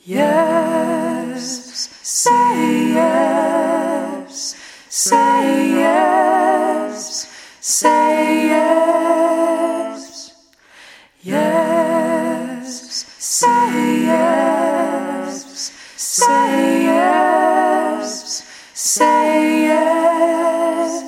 Yes, say yes, say yes, say yes. Yes, say yes, say yes, say yes.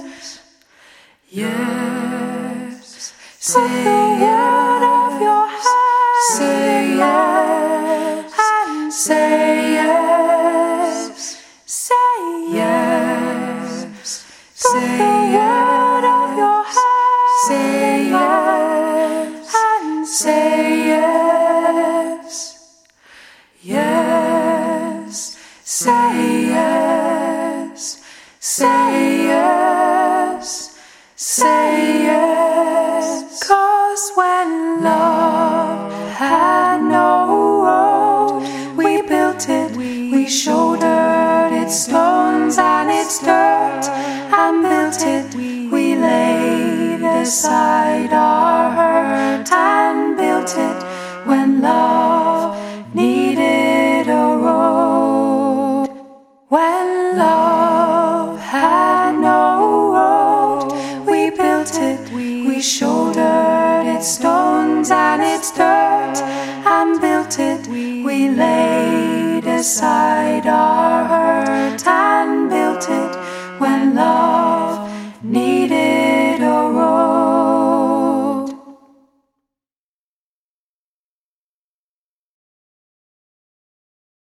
Yes, say yes, of your heart. Say yes, and say yes, say yes, say yes, of your heart. Say yes, and say yes, yes, say yes, say yes, say yes. 'Cause when love had no road, we built it, we shouldered its stones and its dirt, and built it, we laid aside our hurt, and built it when love